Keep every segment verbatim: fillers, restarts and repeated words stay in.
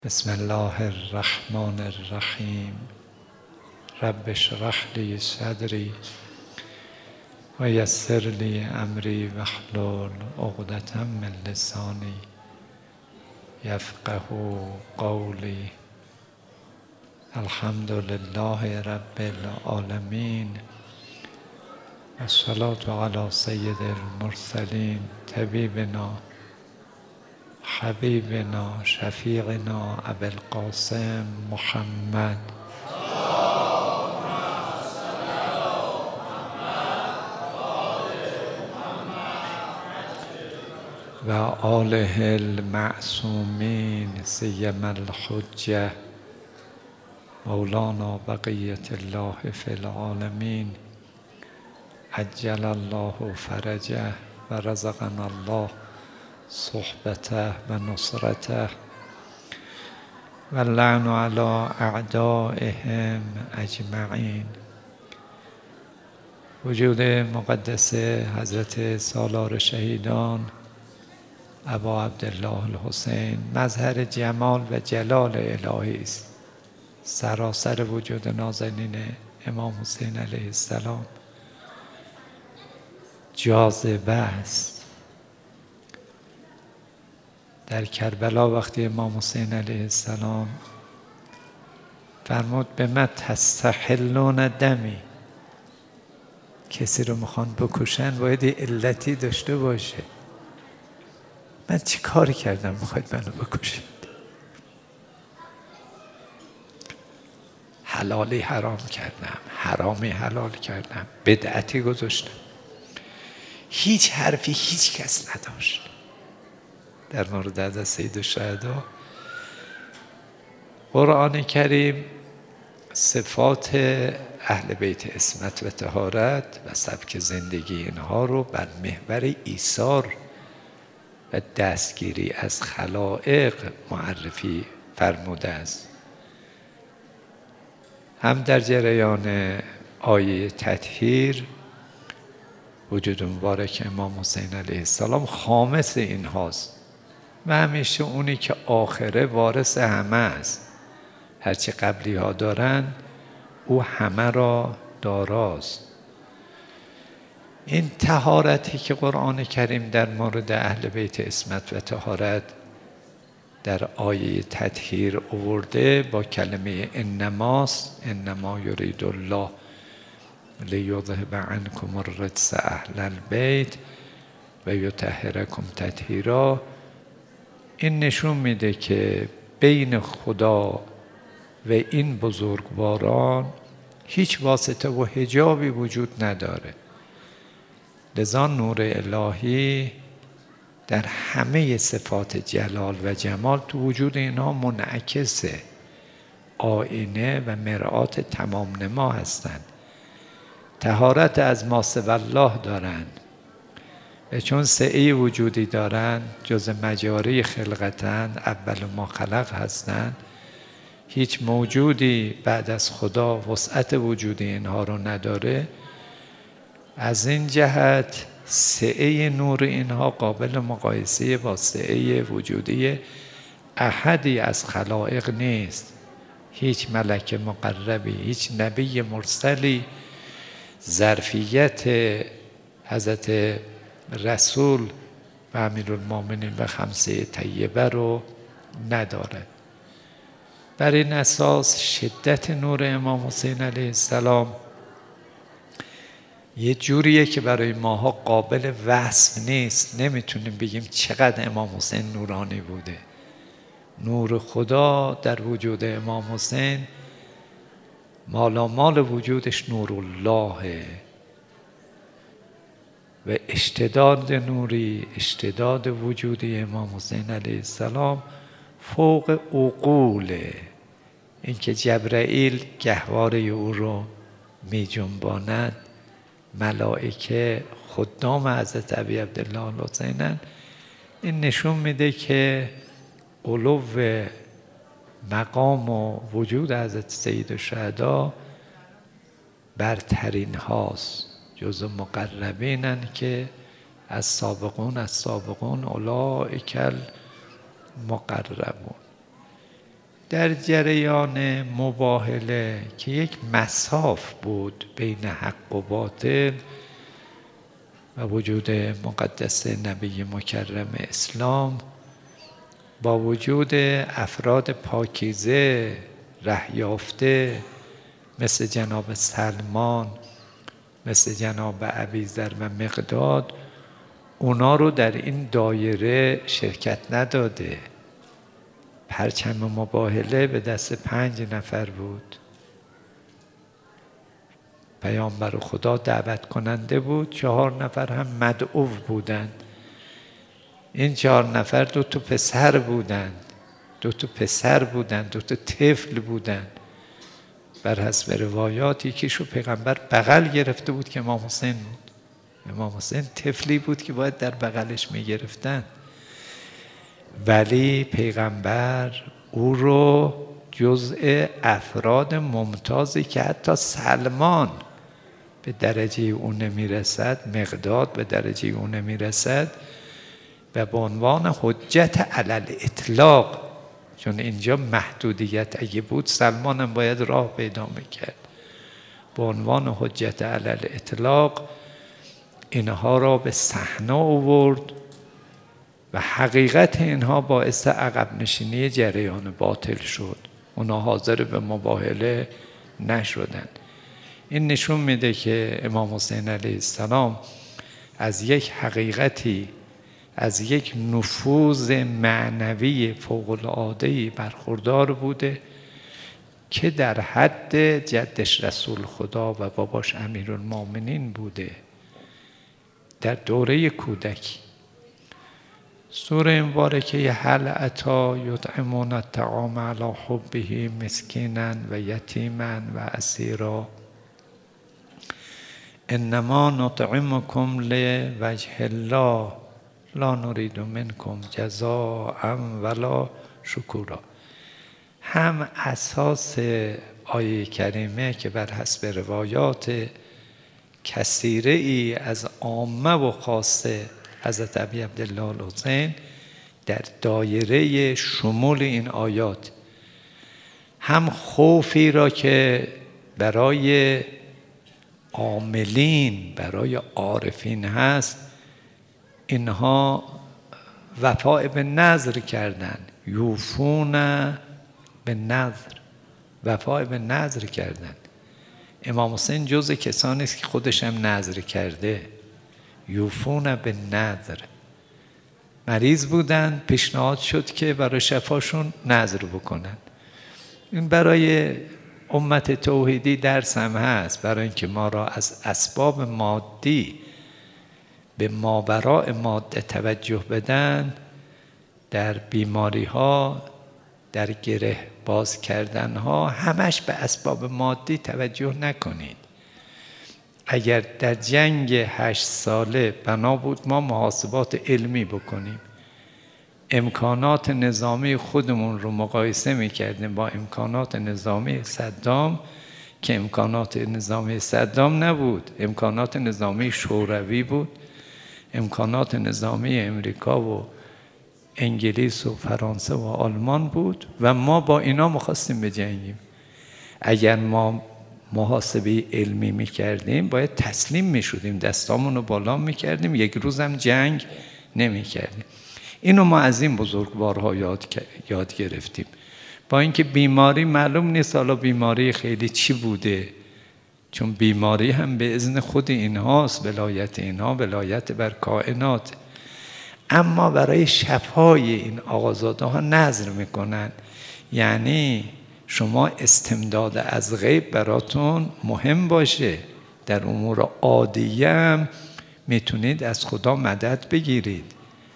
بسم الله الرحمن الرحیم. رب اشرح لی صدری و یسر لی امری واحلل عقدة من لسانی یفقهوا قولی. الحمد لله رب العالمین و الصلاة علی سید المرسلین طبیبنا حبیبنا شفیعنا ابی القاسم محمد و آله المعصومین سیما الحجة مولانا بقیة الله فی العالمین عجل الله فرجه و رزقنا الله صحبته و نصرته و اللعن علی اعدائهم اجمعین. وجود مقدس حضرت سالار شهیدان ابا عبدالله الحسین مظهر جمال و جلال الهی است. سراسر وجود نازنین امام حسین علیه السلام جاذبه است. در کربلا وقتی امام حسین علیه السلام فرمود به من تستحلون دمی، کسی رو میخوان بکشن باید علتی داشته باشه. من چی کاری کردم میخواید منو بکشید؟ حلالی حرام کردم، حرامی حلال کردم، بدعتی گذاشتم. هیچ حرفی هیچ کس نداشت در مورد از سید الشهدا. قرآن کریم صفات اهل بیت عصمت و طهارت و سبک زندگی اینها رو بر محور ایثار و دستگیری از خلائق معرفی فرموده است. هم در جریان آیه تطهیر وجود مبارک امام حسین علیه السلام خامس این هاست و همیشه اونی که آخره وارث همه است. هرچی قبلی ها دارن او همه را داراست. این طهارتی که قرآن کریم در مورد اهل بیت عصمت و طهارت در آیه تطهیر آورده با کلمه انماست. انما یرید الله لیذهب عنکم الرجس اهل البیت و یطهرکم تطهیرا. این نشون میده که بین خدا و این بزرگواران هیچ واسطه و حجابی وجود نداره. لذا نور الهی در همه صفات جلال و جمال تو وجود اینها منعکسه، آینه و مرآت تمام نما هستند. طهارت از ما سوی الله دارند و چون سعی وجودی دارند جز مجاری خلقتند، اول ما خلق هستند. هیچ موجودی بعد از خدا وسعت وجودی اینها رو نداره. از این جهت سعه نور اینها قابل مقایسه با سعه وجودی احدی از خلائق نیست. هیچ ملک مقربی، هیچ نبی مرسلی ظرفیت حضرت رسول و امیرالمومنین و خمسه طیبه رو نداره. بر این اساس شدت نور امام حسین علیه السلام یه جوریه که برای ماها قابل وصف نیست. نمیتونیم بگیم چقدر امام حسین نورانی بوده. نور خدا در وجود امام حسین مالامال وجودش نور الله و اشتداد نوری، اشتداد وجودی امام حسین علیه السلام فوق عقوله. اینکه جبرائیل گهواره او رو می جنباند، ملائکه خدام حضرت ابی عبدالله الحسینن، این نشون میده که علو مقام و وجود حضرت سید الشهدا برترین هاست. جز مقربینن که از سابقون از سابقون اولئک المقربون. در جریان مباهله که یک مصاف بود بین حق و باطل و وجود مقدس نبی مکرم اسلام، با وجود افراد پاکیزه ره یافته مثل جناب سلمان، مثل جناب ابیذر و مقداد، اونا رو در این دایره شرکت نداده. پرچم مباهله به دست پنج نفر بود. پیامبر خدا دعوت کننده بود، چهار نفر هم مدعو بودند. این چهار نفر دو تا پسر بودند، دو تا پسر بودند، دو تا طفل بودند. بر حسب روایات یکیشو پیغمبر بغل گرفته بود که امام حسین بود. امام حسین طفلی بود که باید در بغلش میگرفتن، ولی پیغمبر او رو جزء افراد ممتازی که حتی سلمان به درجه او نمیرسد، مقداد به درجه او نمیرسد، و به عنوان حجت علی الاطلاق، چون اینجا محدودیت اگه بود سلمان هم باید راه پیدا میکرد، به عنوان حجت علی الاطلاق اینها را به صحنه آورد و حقیقت اینها باعث عقب نشینی جریان باطل شد. اونا حاضر به مباهله نشدند. این نشون میده که امام حسین علیه السلام از یک حقیقتی، از یک نفوذ معنوی فوق‌العاده‌ای برخوردار بوده که در حد جدش رسول خدا و باباش امیرالمومنین بوده در دوره کودکی. سوره مبارکه هل اتی یطعمون الطعام علی حبه مسکینا و یتیما و اسیرا انما نطعمکم لوجه الله لا نريد منکم جزاء ولا شکورا. هم اساس آیه کریمه که بر حسب روایات کثیره ای از عامه و خاصه حضرت ابی عبدالله الحسین در دایره شمول این آیات، هم خوفی را که برای عاملین، برای عارفین هست، اینها وفاء به نذر کردن، یوفون به نذر، وفاء به نذر کردن. امام حسین جز کسانی است که خودش هم نذر کرده. یوفون به نذر. مریض بودن، پیشنهاد شد که برای شفاشون نذر بکنن. این برای امت توحیدی درس هم هست، برای اینکه ما را از اسباب مادی به ماوراء ماده توجه بدن، در بیماری ها، در گره باز کردن ها، همش به اسباب مادی توجه نکنید. اگر در جنگ هشت ساله بنا بود ما محاسبات علمی بکنیم، امکانات نظامی خودمون رو مقایسه میکردیم با امکانات نظامی صدام، که امکانات نظامی صدام نبود، امکانات نظامی شوروی بود، امکانات نظامی امریکا و انگلیس و فرانسه و آلمان بود و ما با اینا می‌خواستیم بجنگیم. اگر ما محاسبه علمی میکردیم باید تسلیم میشدیم، دستامون رو بالا میکردیم، یک روزم جنگ نمیکردیم. اینو ما از این بزرگوارها یاد, یاد گرفتیم. با اینکه بیماری معلوم نیست حالا بیماری خیلی چی بوده، چون بیماری هم به اذن خود اینهاست، ولایت اینها ولایت بر کائنات، اما برای شفای این آقازاده ها نذر میکنن. یعنی شما استمداد از غیب براتون مهم باشه، در امور عادیه هم میتونید از خدا مدد بگیرید.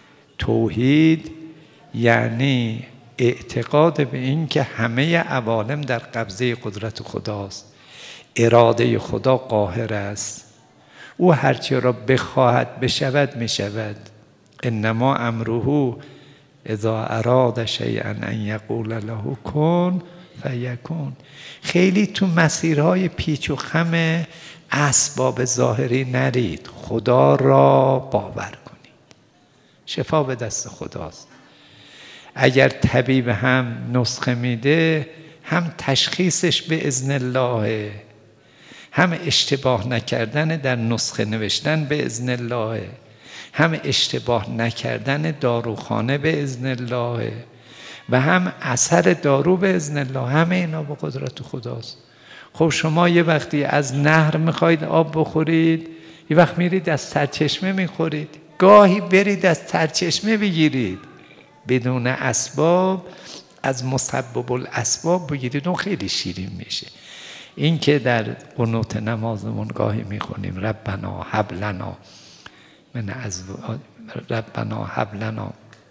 توحید یعنی اعتقاد به این که همه عوالم در قبضه قدرت خداست، اراده خدا قاهر است، او هرچی را بخواهد بشود میشود. انما امره اذا اراد شیئا ان یقول له کن فیکون. خیلی تو مسیرهای پیچ و خم اسباب ظاهری نرید، خدا را باور کنید. شفا به دست خداست. اگر طبیب هم نسخه میده، هم تشخیصش به اذن الله، هم اشتباه نکردن در نسخه نوشتن به اذن الله، هم اشتباه نکردن داروخانه به اذن الله و هم اثر دارو به اذن الله. همه اینا با قدرت خداست. خب شما یه وقتی از نهر میخواید آب بخورید، یه وقت میرید از سرچشمه میخورید، گاهی برید از سرچشمه بگیرید بدون اسباب، از مسبب الاسباب بگیرید، اون خیلی شیرین میشه. این که در قنوت نمازمون گاهی میخونیم ربنا هب لنا من ازواج ربنا هب لنا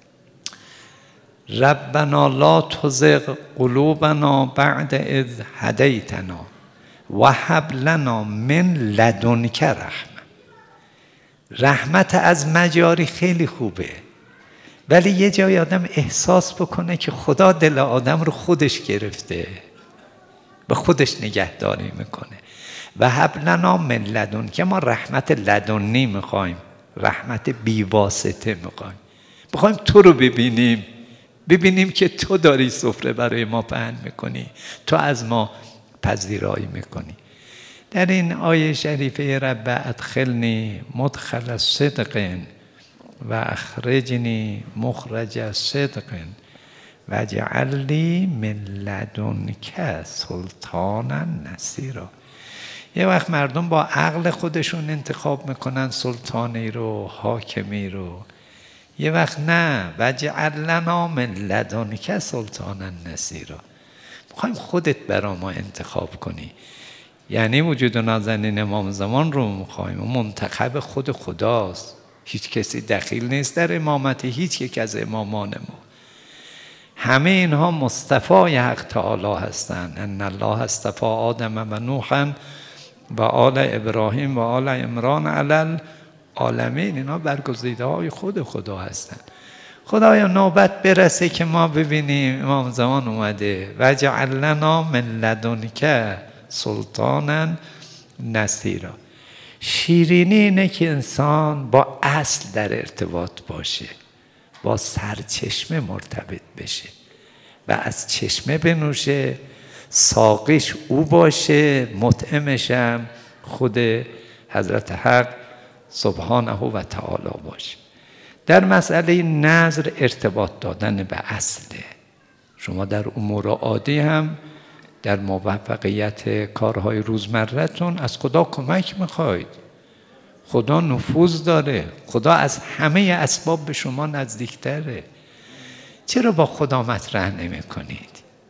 ربنا لا تزغ قلوبنا بعد اذ هدیتنا و هب لنا من لدنک رحمه. رحمت از مجاری خیلی خوبه، ولی یه جای آدم احساس بکنه که خدا دل آدم رو خودش گرفته، به خودش نگهداری میکنه. و هب لنا من لدنک، ما رحمت لدنی میخوایم، رحمت بیواسطه میخوایم، میخوایم تو رو ببینیم، ببینیم که تو داری سفره برای ما پهن میکنی، تو از ما پذیرایی میکنی. در این آیه شریفه رب ادخلنی مدخل صدق و اخرجنی مخرج صدق و اجعل لی من لدنک سلطانا نصیرا. یه وقت مردم با عقل خودشون انتخاب میکنن سلطانی رو، حاکمی رو، یه وقت نه. و اجعل لنا من لدنک سلطانا نصیرا. میخوایم خودت برا ما انتخاب کنی، یعنی وجود نازنین امام زمان رو میخوایم. و منتخب خود خداست، هیچ کسی دخیل نیست در امامت هیچ یک از امامان ما. همه اینها مصطفی حق تعالی هستند. ان الله اصطفى آدم و نوحا و آل ابراهیم و آل عمران علی العالمین. اینا برگزیده های خود خدا هستند. خدایا نوبت برسه که ما ببینیم امام زمان اومده و اجعل لنا من لدنک سلطانا نصیرا. شیرینی اینه که انسان با اصل در ارتباط باشه، با سرچشمه مرتبط بشه و از چشمه بنوشه، ساقیش او باشه، مطعمشم خود حضرت حق سبحانه و تعالی باشه. در مسئله نظر ارتباط دادن به اصله. شما در امور عادی هم در موفقیت کارهای روزمره‌تون از خدا کمک میخواید. خدا نفوذ داره، خدا از همه اسباب به شما نزدیکتره. چرا با خدا مطرح نمی کنید؟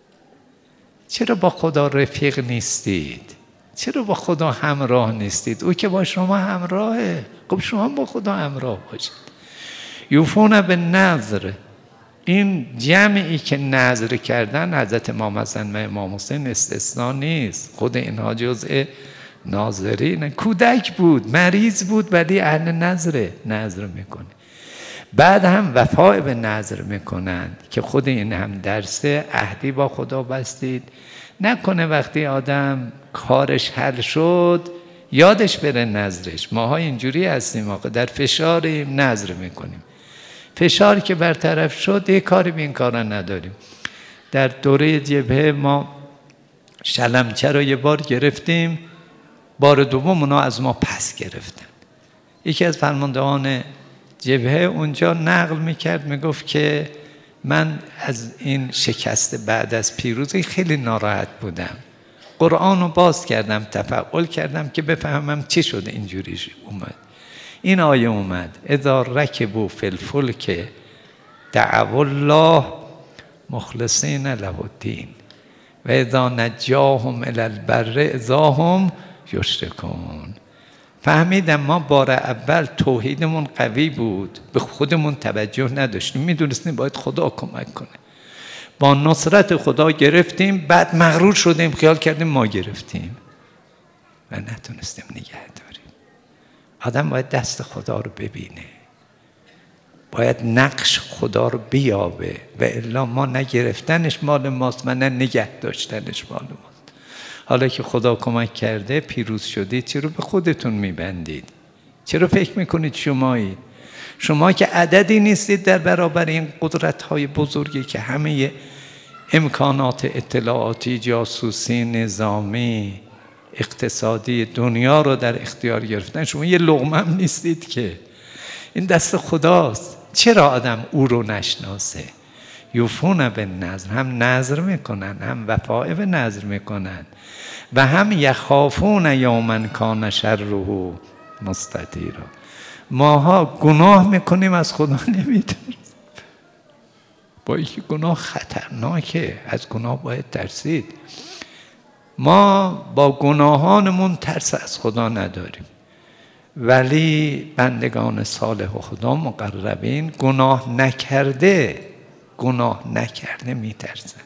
چرا با خدا رفیق نیستید؟ چرا با خدا همراه نیستید؟ او که با شما همراهه، خب شما با خدا همراه باشید. یوفون به نظر، این جمعی که نظر کردن حضرت امام حسن و امام حسین استثناء نیست. خود اینها جزء ناظرین. کودک بود، مریض بود، ولی اهل نظره، نظر میکنه. بعد هم وفای به نظر میکنند که خود این هم درسه. عهدی با خدا بستید، نکنه وقتی آدم کارش حل شد یادش بره نظرش. ماها اینجوری هستیم آقا، در فشاریم نظر میکنیم، فشار که برطرف شد یه کاری به این کارا نداریم. در دوره جبهه ما شلمچه رو یه بار گرفتیم، بار دوم اونا از ما پس گرفتن. یکی از فرماندهان جبهه اونجا نقل میکرد، میگفت که من از این شکست بعد از پیروزی خیلی ناراحت بودم. قرآن رو باز کردم، تفعل کردم که بفهمم چی شده اینجوری اومد. این آیه اومد اذا رکبوا فی الفلک دعوا الله مخلصین له الدین و اذا نجاهم الی البر اذا هم یشرکون. فهمیدم ما بار اول توحیدمون قوی بود، به خودمون توجه نداشتیم، میدونستیم باید خدا کمک کنه. با نصرت خدا گرفتیم، بعد مغرور شدیم، خیال کردیم ما گرفتیم و نتونستیم نگه داریم. آدم باید دست خدا رو ببینه، باید نقش خدا رو بیابه، و الا ما نگرفتنش مال ماست و نه نگه داشتنش مال ماست. حالا که خدا کمک کرده پیروز شدید، چرا به خودتون میبندید؟ چرا فکر میکنید شمایید؟ شما که عددی نیستید در برابر این قدرت‌های بزرگی که همه امکانات اطلاعاتی، جاسوسی، نظامی، اقتصادی دنیا رو در اختیار گرفتن. شما یه لقمه هم نیستید که. این دست خداست. چرا آدم او رو نشناسه؟ یوفون به نظر، هم نظر میکنن، هم وفای به نظر میکنن و هم یخافون یوما کان شره مستطیرا. ماها گناه میکنیم از خدا نمیترسیم، با اینکه گناه خطرناکه، از گناه باید ترسید. ما با گناهانمون ترس از خدا نداریم، ولی بندگان صالح خدا مقربین گناه نکرده گناه نکرده میترسن.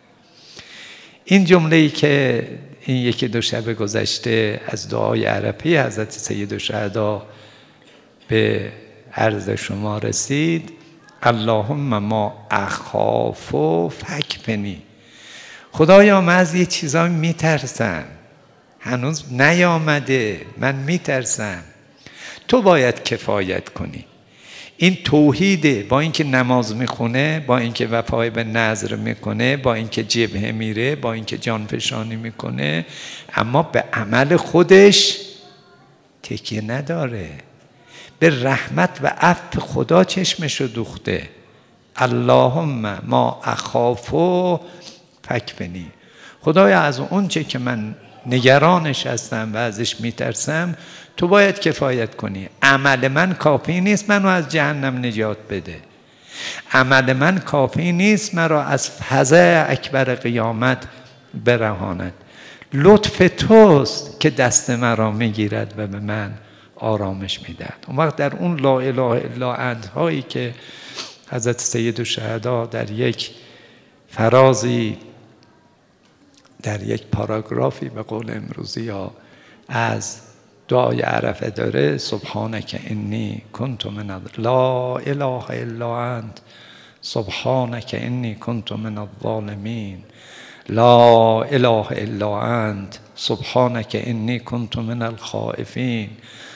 این جمله‌ای که این یکی دو شب گذشته از دعای عرفی حضرت سیدالشهدا به عرض شما رسید، اللهم ما اخاف فکفنی. خدایا من از یه چیزایی میترسم، هنوز نیامده، من میترسم، تو باید کفایت کنی. این توحیده، با اینکه نماز میخونه، با اینکه وفای به نذر میکنه، با اینکه جبهه میره، با اینکه جانفشانی میکنه، اما به عمل خودش تکیه نداره، به رحمت و عفو خدا چشمشو دوخته. اللهم ما اخافو فکفنی. خدایا از اون چه که من نگرانش هستم و ازش میترسم تو باید کفایت کنی. عمل من کافی نیست منو از جهنم نجات بده، عمل من کافی نیست مرا از فزع اکبر قیامت برهاند. لطف توست که دست مرا میگیرد و به من آرامش میدهد. اون وقت در اون لا اله الا انت هایی که حضرت سیدالشهدا در یک فرازی، در یک پاراگرافی به قول امروزی ها از دعای عرفه داره، سبحانک انی کنت من لا اله الا انت سبحانک انی کنت من الظالمین لا اله الا انت سبحانک انی کنت من الخائفین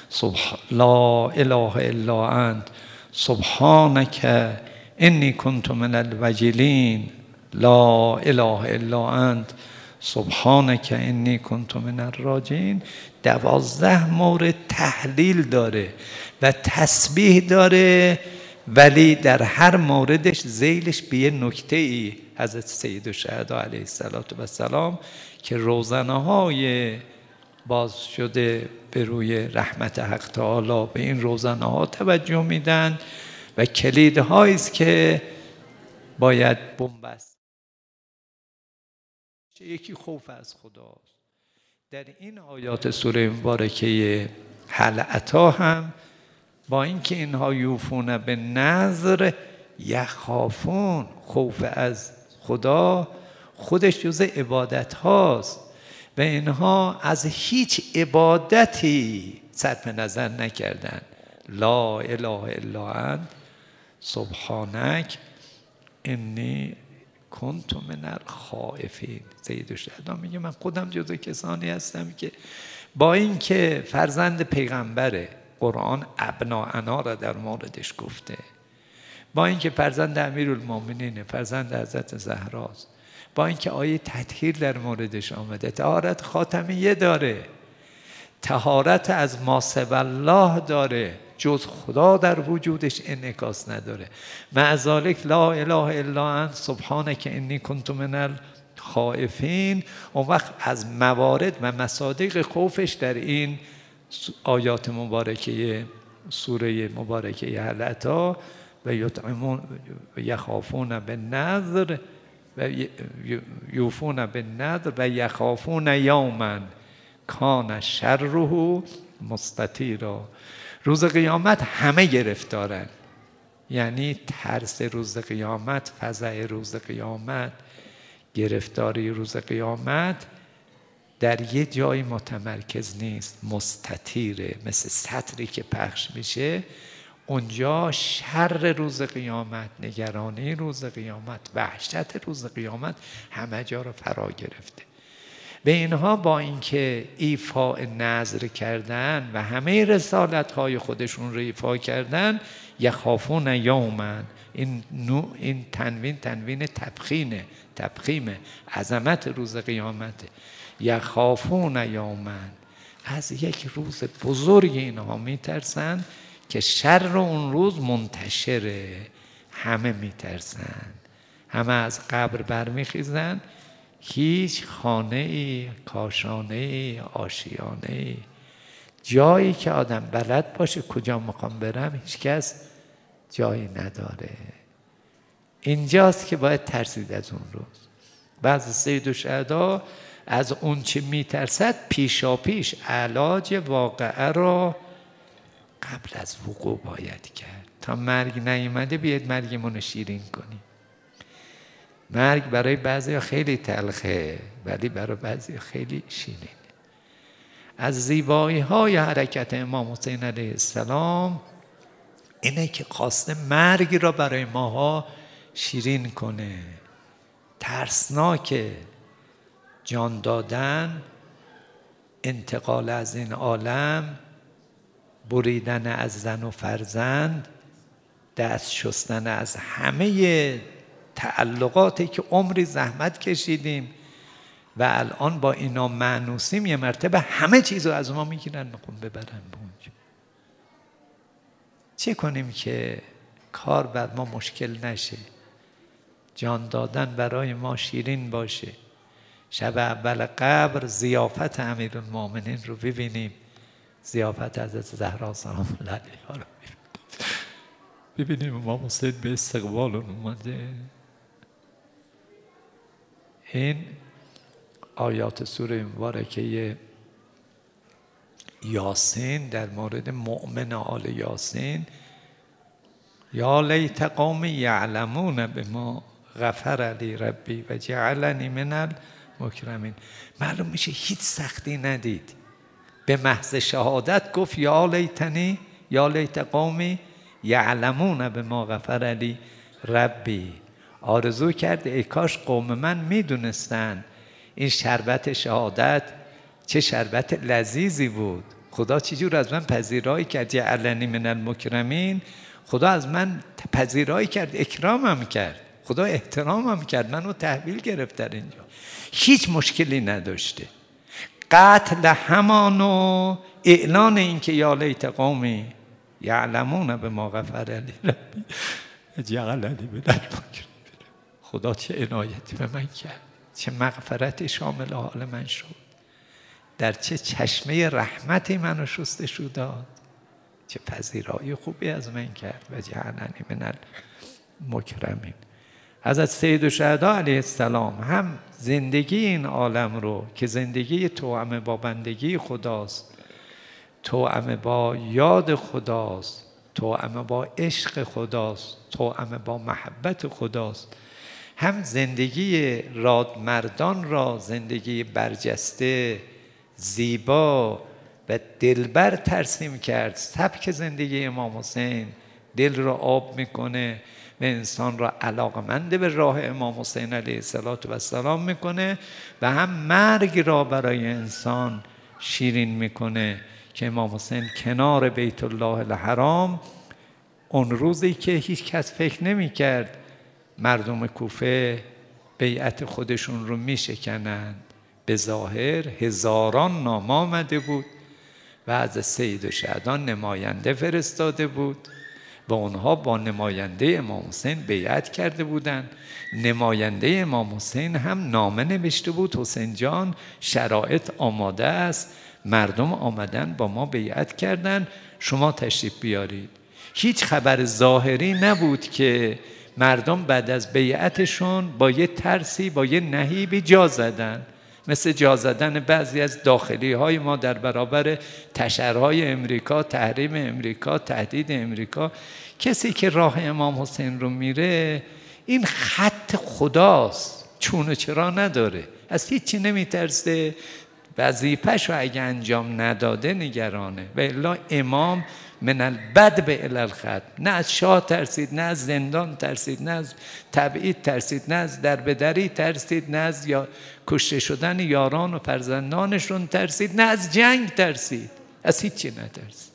لا اله الا انت سبحانک انی کنت من الوجلین لا اله الا انت سبحانک انی کنت من الراجین. دوازده مورد تحلیل داره و تسبیح داره، ولی در هر موردش ذیلش به یه نکته ای حضرت سیدالشهدا علیه السلام که روزنه های باز شده به روی رحمت حق تعالی به این روزنه ها توجه میدن و کلیدهایی است که باید بنبست. یکی خوف از خداست. در این آیات سوره مبارکه هل اتی هم با اینکه اینها یوفون به نذر یخافون، خوف از خدا خودش جزء عبادت هاست و اینها از هیچ عبادتی صرف نظر نکردن. لا اله الا انت سبحانک انی کنت من الخائفین. سیدالشهدا میگه من خودم جزو کسانی هستم که با اینکه فرزند پیغمبره، قرآن ابناءنا را در موردش گفته، با اینکه فرزند امیرالمومنینه، فرزند حضرت زهراست، با اینکه آیه تطهیر در موردش آمده، طهارت خاتمیه داره، طهارت از ما سوی الله داره، جز خدا در وجودش انعکاس نداره، مع ذالک لا اله الا انت سبحانک انی کنت من الخائفین. اون وقت از موارد و مصادیق خوفش در این آیات مبارکه سوره مبارکه هل اتی و یطعمون و یخافون بالنذر و یوفون بالنذر و یخافون یوما کان شره مستطیرا. روز قیامت همه گرفتارن، یعنی ترس روز قیامت، فزع روز قیامت، گرفتاری روز قیامت در یه جایی متمرکز نیست، مستطیره، مثل سطری که پخش میشه. اونجا شر روز قیامت، نگرانی روز قیامت، وحشت روز قیامت همه جا رو فرا گرفته. به اینها با اینکه ایفاء نذر کردن و همه رسالت های خودشون رو ایفا کردن، یخافون یوما، این نوع این تنوین تنوین تبخینه، تبخیمه، عظمت روز قیامته. یخافون یوما، از یک روز بزرگ اینها میترسن که شر اون روز منتشره، همه میترسن، همه از قبر برمیخیزن، هیچ خانه ای، کاشانه ای، آشیانه ای، جایی که آدم بلد باشه کجا میخوام برم، هیچ کس جایی نداره. اینجاست که باید ترسید از اون روز. بعض سید الشهدا از اون چه میترسد پیشا پیش علاج واقعه را قبل از وقوع باید کرد. تا مرگ نیامده بیاید مرگمون رو شیرین کنیم. مرگ برای بعضی خیلی تلخه ولی برای بعضی خیلی شیرینه. از زیبایی های حرکت امام حسین علیه السلام اینه که خواسته مرگ را برای ماها شیرین کنه. ترسناکه جان دادن، انتقال از این عالم، بریدن از زن و فرزند، دست شستن از همه تعلقاتی که عمری زحمت کشیدیم و الان با اینا مانوسیم، یه مرتبه همه چیز رو از ما میگیرن میخوان ببرن به اونجا. چه کنیم که کار بر ما مشکل نشه، جان دادن برای ما شیرین باشه. شب اول قبر زیافت امیرالمومنین رو ببینیم، زیافت حضرت زهرا سلام الله علیها رو ببینیم، امام حسین به استقبال اومده. این آیات سوره مبارکه یاسین در مورد مؤمن آل یاسین، یا لیت قومی یعلمون بما غفر لی ربی و جعلنی من المکرمین. معلوم میشه هیچ سختی ندید، به محض شهادت گفت یا لیتنی یا لیت قومی یعلمون بما غفر لی ربی. آرزو کرد ای کاش قوم من میدونستن این شربت شهادت چه شربت لذیذی بود، خدا چجور از من پذیرایی کرد، جعلنی من المکرمین، خدا از من پذیرایی کرد، اکرامم کرد، خدا احترامم کرد، منو تحویل گرفت در اینجا، هیچ مشکلی نداشته. قتل همانو اعلان این که یا لیت قومی یعلمون بما غفر لی ربی جعلنی من المکرمین. خدا چه عنایتی به من کرد، چه مغفرتی شامل حال من شد، در چه چشمه رحمتی منو شستشو داد، چه پذیرایی خوبی از من کرد و جعلنی من المکرمین. حضرت سید الشهدا علیه السلام هم زندگی این عالم رو که زندگی توأم با بندگی خداست، توأم با یاد خداست، توأم با عشق خداست، توأم با محبت خداست، هم زندگی رادمردان را زندگی برجسته، زیبا و دلبر ترسیم کرد. سبک زندگی امام حسین دل را آب میکنه و انسان را علاقمند به راه امام حسین علیه السلام میکنه و هم مرگ را برای انسان شیرین میکنه که امام حسین کنار بیت الله الحرام، اون روزی که هیچ کس فکر نمیکرد مردم کوفه بیعت خودشون رو میشکنند، به ظاهر هزاران نامه آمده بود و از سید الشهدا نماینده فرستاده بود و اونها با نماینده امام حسین بیعت کرده بودند. نماینده امام حسین هم نامه نوشته بود حسین جان شرایط آماده است، مردم آمدن با ما بیعت کردن، شما تشریف بیارید. هیچ خبر ظاهری نبود که مردم بعد از بیعتشون با یه ترسی با یه نهیبی جا زدن، مثل جا زدن بعضی از داخلی های ما در برابر تشرهای امریکا، تحریم امریکا، تهدید امریکا. کسی که راه امام حسین رو میره این خط خداست، چون و چرا نداره، از هیچی نمیترسه، وظیفه‌شو اگه انجام نداده نگرانه. و الا امام من البد به الالخط، نه از شاه ترسید، نه از زندان ترسید، نه از تبعید ترسید، نه از دربدری ترسید، نه از یا کشته شدن یاران و فرزندانشون ترسید، نه از جنگ ترسید، از هیچی نترسید.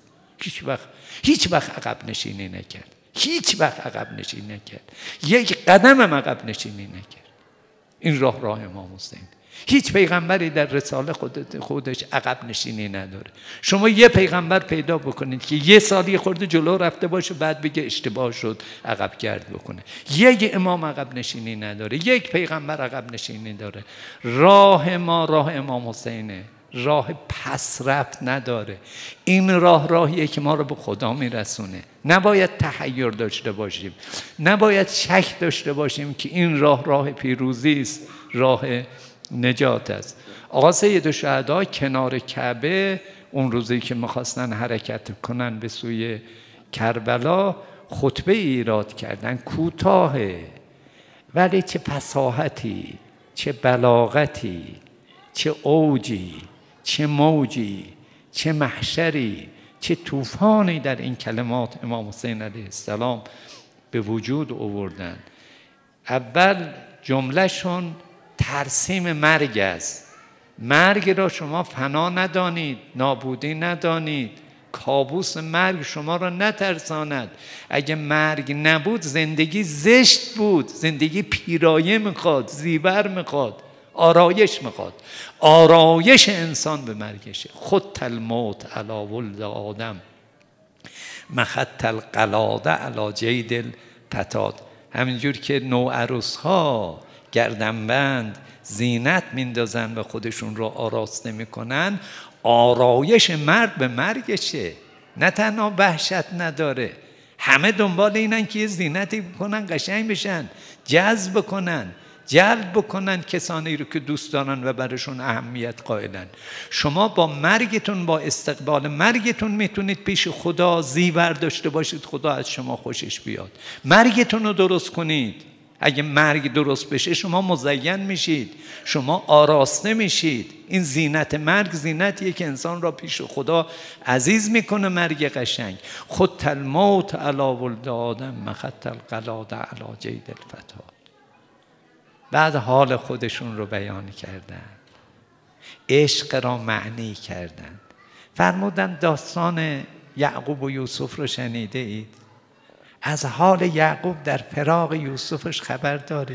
هیچ وقت هیچ وقت عقب نشینی نکرد، هیچ وقت عقب نشینی نکرد، یک قدم هم عقب نشینی نکرد. این راه راه امام حسین. هیچ پیغمبری در رساله خودت خودش عقب نشینی نداره. شما یه پیغمبر پیدا بکنید که یه سالی خورده جلو رفته باشه بعد بگه اشتباه شد عقب گرد بکنه. یک امام عقب نشینی نداره، یک پیغمبر عقب نشینی داره. راه ما راه امام حسینه، راه پس رفت نداره. این راه راهیه که ما رو به خدا میرسونه. نباید تحیر داشته باشیم، نباید شک داشته باشیم که این راه راه پیروزی است، راه نجات است. آقا سید الشهدا کنار کعبه اون روزی که میخواستن حرکت کنن به سوی کربلا خطبه ایراد کردن، کوتاهه ولی چه فصاحتی، چه بلاغتی، چه اوجی، چه موجی، چه محشری، چه طوفانی در این کلمات امام حسین علیه السلام به وجود آوردن. اول جملهشون ترسیم مرگ است. مرگ را شما فنا ندانید، نابودی ندانید، کابوس مرگ شما را نترساند. اگه مرگ نبود زندگی زشت بود، زندگی پیرایه میخواد، زیور میخواد، آرایش میخواد. آرایش انسان به مرگشه. خط الموت علی ولد آدم مخط القلاده علی جید الفتات. همینجور که نوعروس ها گردنبند زینت میندازن و خودشون رو آراسته میکنن، آرایش مرد به مرگشه. نه تنها وحشت نداره، همه دنبال اینن که یه زینتی بکنن، قشنگ بشن، جذب بکنن، جلب بکنن کسانی رو که دوست دارن و برشون اهمیت قائلن. شما با مرگتون، با استقبال مرگتون میتونید پیش خدا زیور داشته باشید، خدا از شما خوشش بیاد. مرگتون رو درست کنید. اگه مرگ درست بشه شما مزین میشید، شما آراسته میشید. این زینت مرگ زینتیه که انسان را پیش خدا عزیز میکنه. مرگ قشنگ. خط الموت علی ولد آدم مخط القلاده علی جید الفتات. بعد حال خودشون رو بیان کردن، عشق را معنی کردن. فرمودن داستان یعقوب و یوسف رو شنیده اید؟ از حال یعقوب در فراق یوسفش خبر دارید؟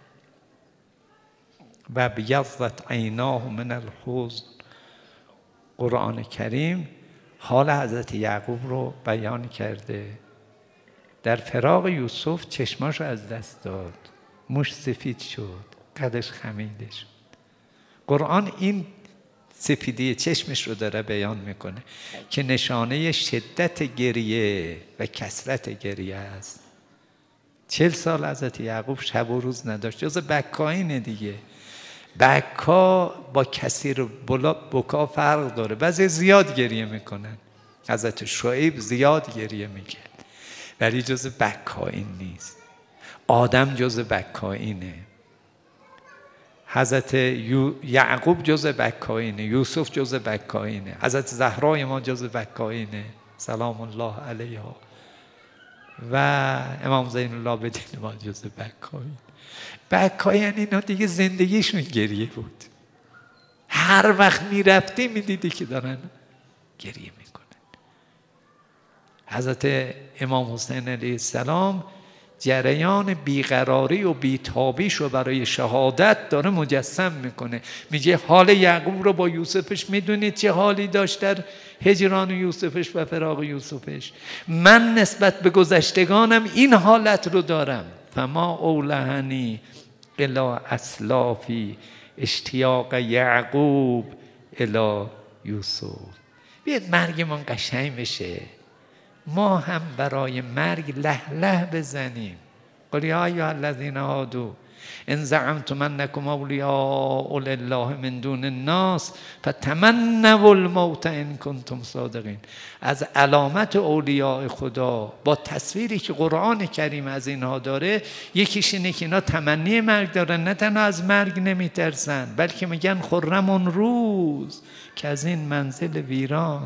و بیضت عیناه من الحزن. قرآن کریم حال حضرت یعقوب رو بیان کرده. در فراق یوسف چشماش رو از دست داد، موش سفید شد، قدش خمیده شد. قرآن این سفیدی چشمش رو داره بیان میکنه که نشانه شدت گریه و کثرت گریه است. چل سال حضرت یعقوب شب و روز نداشت، جز بکاینه دیگه. بکا با کثیر بکا فرق داره. بعضی زیاد گریه میکنن، حضرت شعیب زیاد گریه میکرد، ولی جز بکاین نیست. آدم جز بکاینه، حضرت یعقوب جز بکاینه، یوسف جز بکاینه، حضرت زهرای ما جز بکاینه سلام الله علیها، و امام زین العابدین ما جز بکاین. بکاین اینا دیگه زندگیشون گریه بود. هر وقت میرفتی میدیدی که دارن گریه میکنن. حضرت امام حسین علیه السلام جریان بیقراری و بیتابیش رو برای شهادت داره مجسم میکنه. میگه حال یعقوب رو با یوسفش میدونید چه حالی داشت در هجران یوسفش و فراق یوسفش؟ من نسبت به گذشتگانم این حالت رو دارم. فما اولهنی الا اسلافی اشتیاق یعقوب الا یوسف. بیاد مرگمون قشنگ بشه، ما هم برای مرگ له له بزنیم. قل یا ایها الذین هادوا ان زعمتم انکم اولیاء لله من دون الناس فتمنوا الموت ان کنتم صادقین. از علامت اولیاء خدا با تصویری که قرآن کریم از اینها داره، یکیش اینه که اینا تمنی مرگ دارن، نه تنها از مرگ نمیترسن بلکه میگن خرم اون روز که از این منزل ویران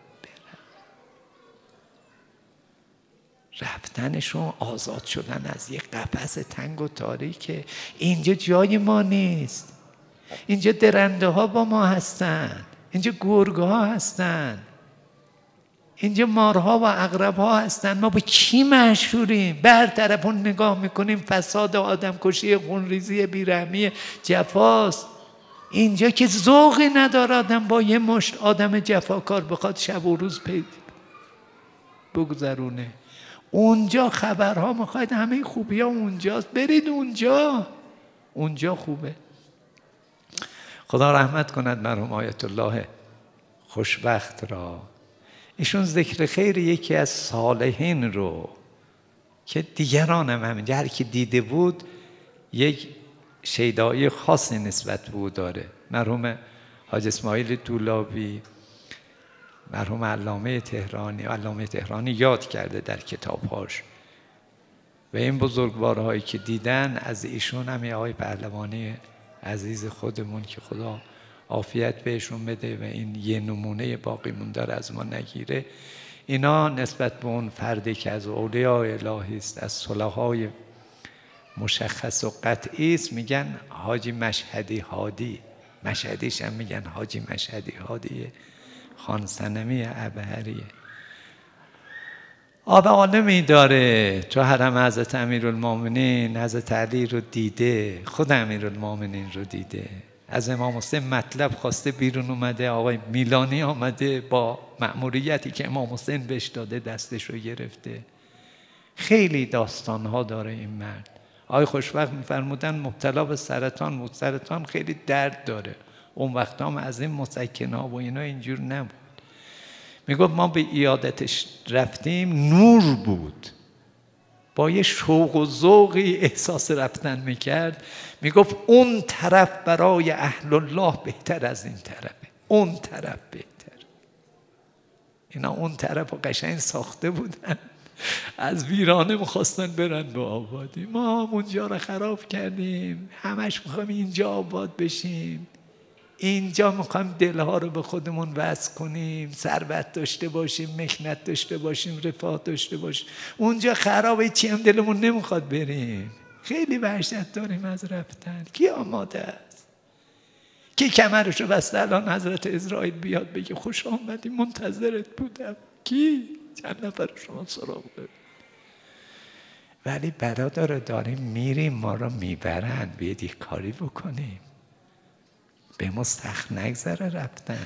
رفتنشون، آزاد شدن از یک قفس تنگ و تاریکه. اینجا جای ما نیست، اینجا درنده ها با ما هستن، اینجا گرگ ها هستن، اینجا مارها و عقرب‌ها هستن. ما با کی مشهوریم؟ برطرف اون نگاه میکنیم فساد، آدم کشی، خونریزی، بیرحمی، جفاست. اینجا که ذوقی نداره آدم با یه مشت آدم جفاکار بخواد شب و روز پید بگذرونه. اونجا خبرها میخواید همه خوبی ها اونجاست، برید اونجا، اونجا خوبه. خدا رحمت کند مرحوم آیت الله خوشبخت را. ایشون ذکر خیر یکی از صالحین رو که دیگران هم همینجا هر کی دیده بود یک شیدایی خاصی نسبت به او داره. مرحوم حاج اسماعیل دولابی، مرحوم علامه تهرانی، علامه تهرانی یاد کرده در کتابهاش و این بزرگوارهایی که دیدن از ایشون هم آقای پهلوانی عزیز خودمون که خدا عافیت بهشون بده و این یه نمونه باقی مونده از ما نگیره. اینا نسبت به اون فردی که از اولیاء الهی است، از صلحای مشخص و قطعی است، میگن حاجی مشهدی هادی. مشهدیش هم میگن حاجی مشهدی هادیه، خان صنمی ابهریه. آب عالمی داره تو حرم حضرت امیرالمومنین. حضرت علی رو دیده، خود امیرالمومنین رو دیده. از امام حسین مطلب خواسته بیرون اومده، آقای میلانی آمده با مأموریتی که امام حسین بهش داده دستش رو گرفته. خیلی داستانها داره این مرد. آقای خوشبخت میفرمودن مبتلا به سرطان بود. سرطان خیلی درد داره. اون وقت هم از این مسکن‌ها و اینا اینجور نبود. میگفت ما به عیادتش رفتیم، نور بود، با یه شوق و ذوقی احساس رفتن میکرد. میگفت اون طرف برای اهل الله بهتر از این طرفه، اون طرف بهتر. اینا اون طرف رو قشنگ ساخته بودن، از ویرانه میخواستن برن به آبادی. ما اونجا رو خراب کردیم، همش میخوایم اینجا آباد بشیم. اینجا میخوایم دلها رو به خودمون وصل کنیم، ثروت داشته باشیم، مکنت داشته باشیم، رفاه داشته باشیم. اونجا خرابه، چی هم دلمون نمیخواد بریم. خیلی وحشت داریم از رفتن. کی آماده است؟ کی کمرشو بسته الان حضرت اسرائیل بیاد بگه خوش آمدی منتظرت بودم؟ کی؟ چند نفر شما سراغ دارید؟ ولی برادر داریم میریم، ما رو میبرن، بیاید یک کاری بکنیم. به ما سخت نگذره رفتن.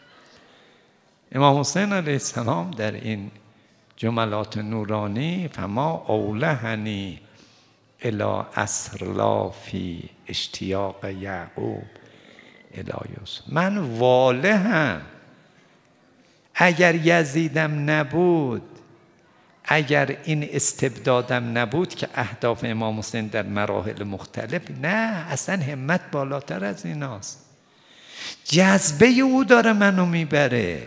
امام حسین علیه السلام در این جملات نورانی فما اولهنی الی اسرلافی اشتیاق یعقوب الی یوسف. من والهم، اگر یزیدم نبود، اگر این استبدادم نبود که اهداف امام حسین در مراحل مختلف، نه اصلا همت بالاتر از ایناست. جذبه او داره منو میبره.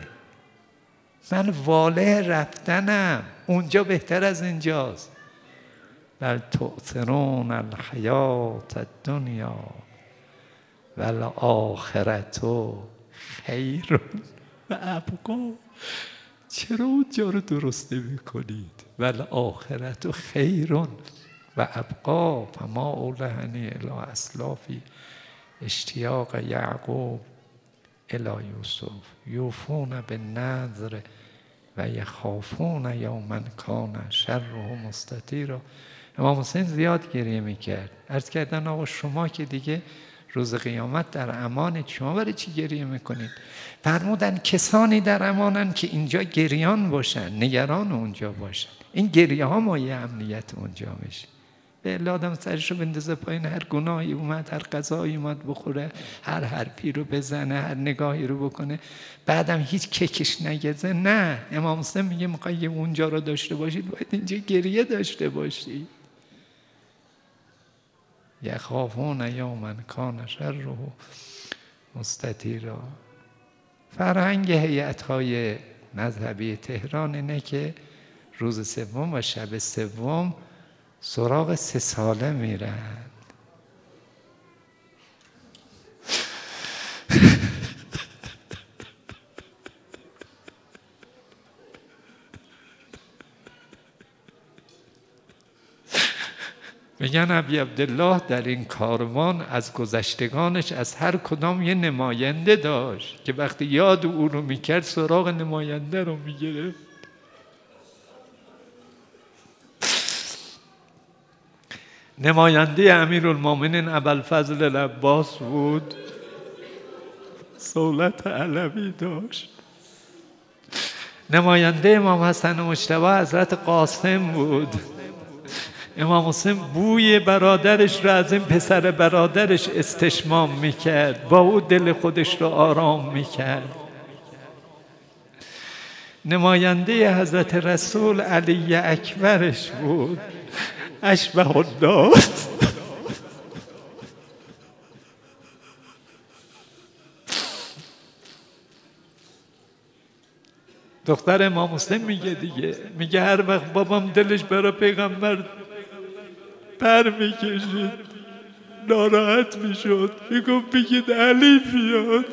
من واله رفتنم، اونجا بهتر از اینجاست. بل تؤثرون الحیات الدنیا والآخرة خیر و ابقا. چرا اونجا رو درست نمی کنید؟ والآخرة خیر و ابقا فما اولهنی الی اسلافی اشتیاق یعقوب الی یوسف یوفون بالنذر و یخافون یوما کان شره مستطیرا. امام حسین زیاد گریه میکرد. عرض کردن آقا شما که دیگه روز قیامت در امانید، شما برای چی گریه میکنید؟ فرمودن کسانی در امانن که اینجا گریان باشن، نگران اونجا باشن. این گریه ها مایه امنیت اونجا میشه. به الله آدم سرش رو بندازه پایین، هر گناهی اومد، هر غذایی اومد بخوره، هر حرفی رو بزنه، هر نگاهی رو بکنه، بعدم هیچ ککش نگزه. نه، امام حسین میگه میخوای اونجا رو داشته باشید باید اینجا گریه داشته باشید. یخافون یوما کان شره مستطیرا. فرهنگ هیئت‌های مذهبی تهران اینه که روز سوم و شب سوم سراغ سه ساله میرن. میگن ابی عبدالله در این کاروان از گذشتگانش از هر کدام یه نماینده داشت که وقتی یاد او رو میکرد سراغ نماینده رو میگرفت. نماینده امیرالمومنین ابوالفضل العباس بود، صولت علوی داشت. نماینده امام حسن مجتبی حضرت قاسم بود. امام حسین بوی برادرش را از این پسر برادرش استشمام میکرد، با او دل خودش را آرام میکرد. نماینده حضرت رسول علی اکبرش بود، اشبه الناس. دختر امام حسین میگه دیگه، میگه هر وقت بابام دلش برای پیغمبر پر میکشید ناراحت میشد، میگفت بگید علی بیاد.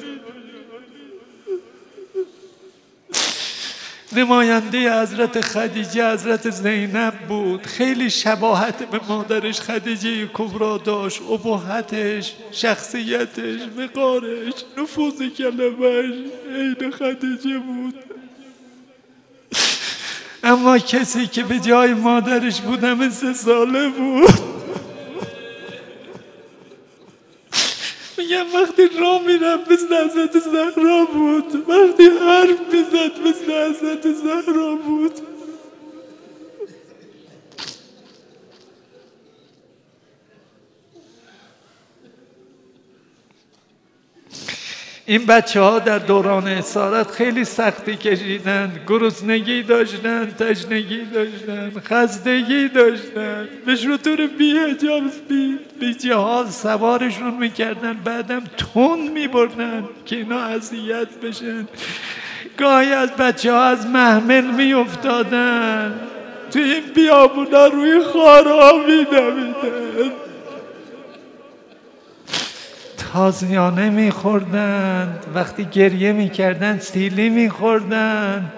نماینده حضرت خدیجه حضرت زینب بود، خیلی شباهت به مادرش خدیجه کبرا داشت، ابهتش، شخصیتش، وقارش، نفوذ کلمش عین خدیجه بود. اما کسی که به جای مادرش بود همه سه ساله بود. میگم وقتی راه میرفت مثل حضرت زهرا بود، وقتی حرف میزد مثل حضرت زهرا بود. این بچه ها در دوران اسارت خیلی سختی کشیدن، گرسنگی داشتن، تشنگی داشتن، خستگی داشتن، به شطور بی حجاب بی, بی جهاز سوارشون میکردن، بعدم تند میبردن که اینا اذیت بشن. گاهی از بچه ها از محمل میافتادن، تو این بیابونا روی خارها میدویدن، تازیانه میخوردن، وقتی گریه میکردن سیلی میخوردن.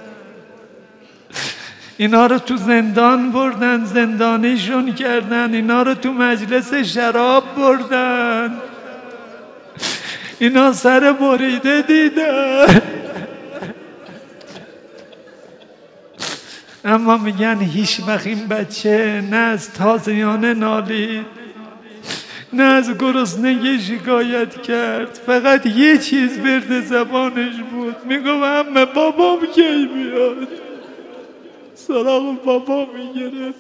اینا رو تو زندان بردن، زندانیشون کردن، اینا رو تو مجلس شراب بردن، اینا سر بریده دیدن. اما میگن هیچ وقت این بچه نه از تازیانه نالید نه از گرسنگی شکایت کرد، فقط یه چیز برد زبانش بود، میگم عمه بابام کی میاد؟ سلام بابا میگرفت.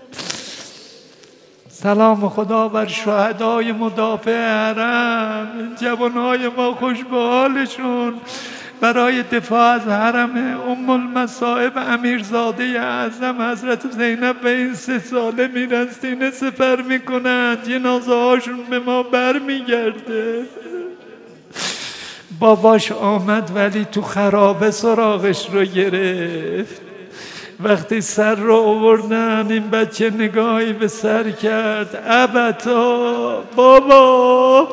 سلام خدا بر شهدای مدافع حرم، جوانهای ما خوش به حالشون، برای دفاع از حرم ام المصائب امیرزاده اعظم حضرت زینب به این سه ساله میرن، سینه سپر میکنن، جنازه هاشون به ما بر میگرده. باباش آمد ولی تو خرابه سراغش رو گرفت. وقتی سر رو آوردن این بچه نگاهی به سر کرد، ابتا بابا،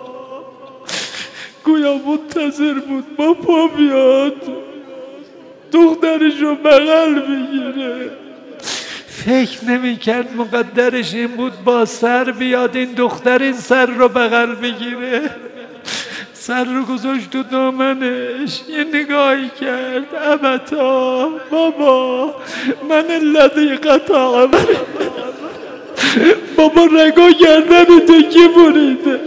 گویا منتظر بود بابا بیاد دخترش رو بغل بگیره. فکر نمی کرد مقدرش این بود با سر بیاد این دختر این سر رو بغل بگیره. سر رو گذاشت تو دامنش، یه نگاهی کرد، ابتا بابا من الذی قطع بابا رگا گردن تو کی بریده؟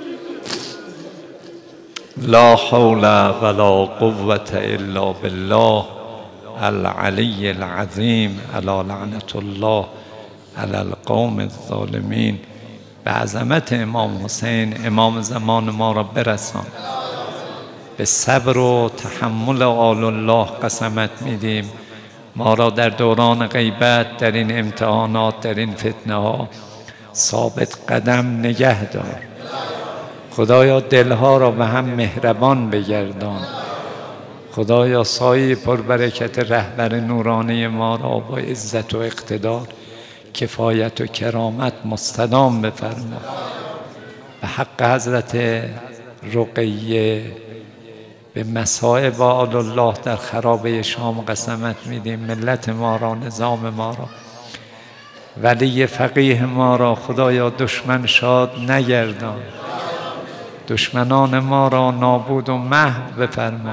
لا حول ولا قوة الا بالله العلی العظیم علی لعنة الله علی القوم الظالمین. به عظمت امام حسین امام زمان ما را برسان. به صبر و تحمل آل الله قسمت میدیم ما را در دوران غیبت در این امتحانات در این فتنه ها ثابت قدم نگه دار. خدایا دلها را به هم مهربان بگردان. خدایا سایه پربرکت رهبر نورانی ما را با عزت و اقتدار کفایت و کرامت مستدام بفرما. به حق حضرت رقیه به مصائب آل الله در خرابه شام قسمت میدیم. ملت ما را، نظام ما را، ولی فقیه ما را خدایا دشمن شاد نگردان. دشمنان ما را نابود و محو بفرما.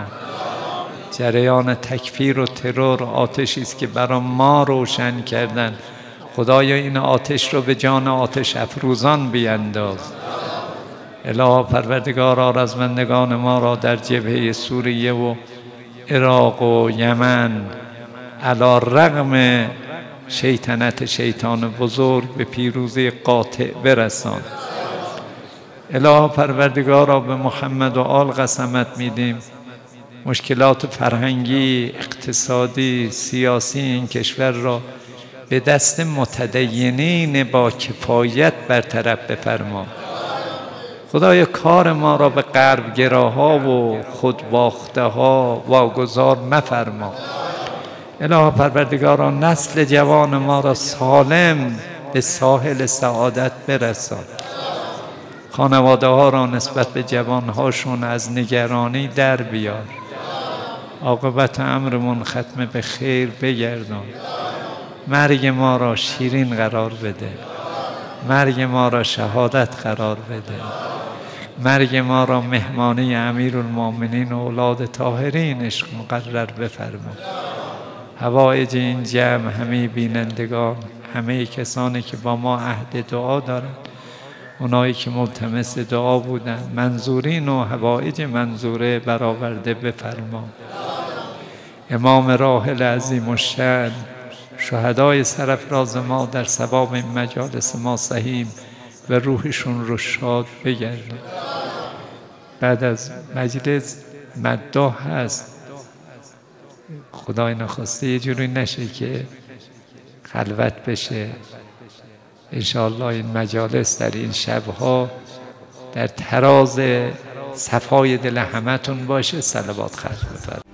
جریان تکفیر و ترور آتشی است که برای ما روشن کردن، خدایا این آتش رو به جان آتش افروزان بینداز. الها پروردگارا رزمندگان ما را در جبهه سوریه و عراق و یمن علی رغم شیطنت شیطان بزرگ به پیروزی قاطع برسان. الها پروردگارا به محمد و آل قسمت میدیم مشکلات فرهنگی، اقتصادی، سیاسی این کشور را به دست متدینین با کفایت برطرف بفرما. خدای کار ما را به غرب گراها و خودباخته ها واگذار مفرما. الها پروردگارا نسل جوان ما را سالم به ساحل سعادت برسان. خانواده ها را نسبت به جوان هاشون از نگرانی در بیار. عاقبت امرمون ختم به خیر بگردان. مرگ ما را شیرین قرار بده. مرگ ما را شهادت قرار بده. مرگ ما را مهمانی امیرالمومنین و اولاد طاهرینش مقرر بفرما. حوایج این جمع، همه بینندگان، همه کسانی که با ما عهد دعا دارند، اونایی که ملتمس دعا بودند، منظورین و حوایج منظوره برآورده بفرما. امام راحل عظیم الشأن، شهدای سرافراز ما در ثواب این مجالس ما سهیم و روحشون رو شاد بگردون. بعد از مجلس مداح هست، خدای نخواسته یه جوری نشه که خلوت بشه. انشاءالله این مجالس در این شبها در تراز صفای دل همتون باشه. صلوات خلق بفرمایید.